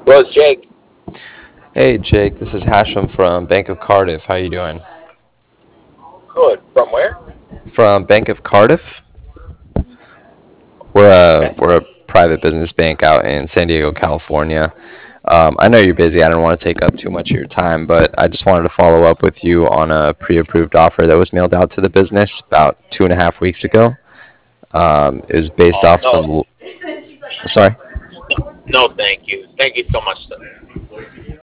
Well, Jake, Hey Jake, this is Hashem from Bank of Cardiff. How you doing? good. From where? From Bank of Cardiff. We're a Okay. private business bank out in San Diego, California. I know you're busy. I don't want to take up too much of your time, but I just wanted to follow up with you on a pre-approved offer that was mailed out to the business about 2.5 weeks ago. It was based off No, some. Sorry. no, thank you. Thank you so much, sir.